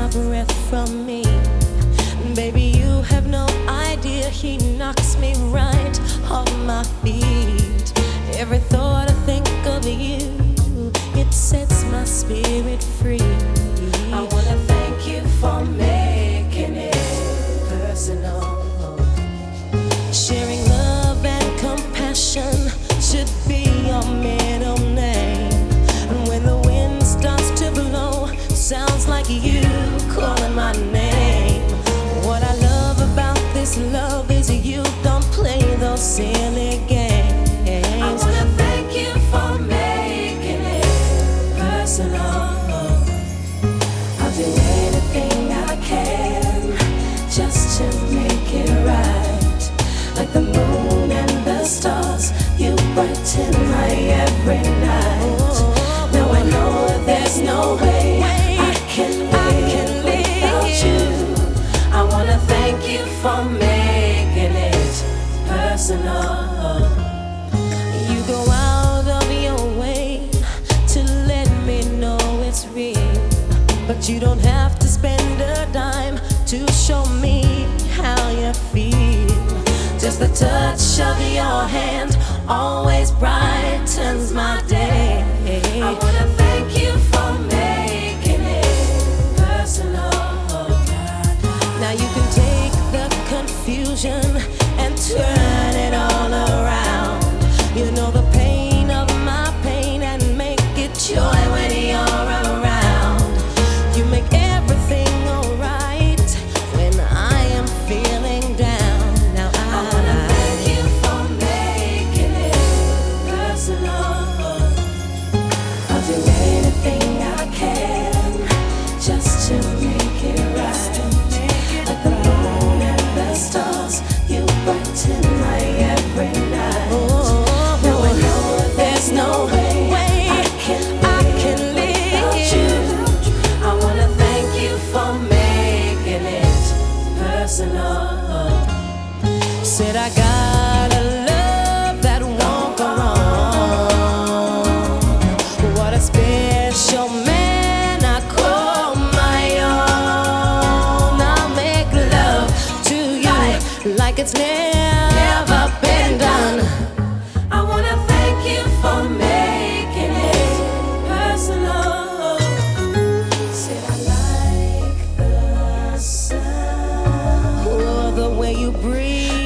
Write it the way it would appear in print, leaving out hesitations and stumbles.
my breath from me. Baby, you have no idea, he knocks me right off my feet. Every thought I think of you, it sets my spirit free. I wanna thank you for making it personal. Sharing love and compassion should be your middle name. And when the wind starts to blow, sounds like you calling my name. What I love about this love is you don't play those silly games. I wanna thank you for making it personal. I'll do anything I can just to make it right. Like the moon and the stars, you brighten my every night. Now I know that there's no way I can live without you. I wanna thank you for making it personal. You go out of your way to let me know it's real, but you don't have to spend a dime to show me how you feel. Just the touch of your hand always brightens my day. I wanna thank you for making it personal. Now you can take the confusion and turn it all around. You know the pain of my pain and make it joy when you're around. You make everything alright when I am feeling down. Now I wanna thank you for making it personal. I'll do anything I can just to make it right. Like the moon and the stars, you brighten my every night. Now I know that there's no way I can live without you. I wanna thank you for making it personal. Said I got a love that won't go wrong. What a special man I call my own. I'll make love to you like it's never been done. I wanna thank you for making it personal. Said I like the sound, oh, the way you breathe.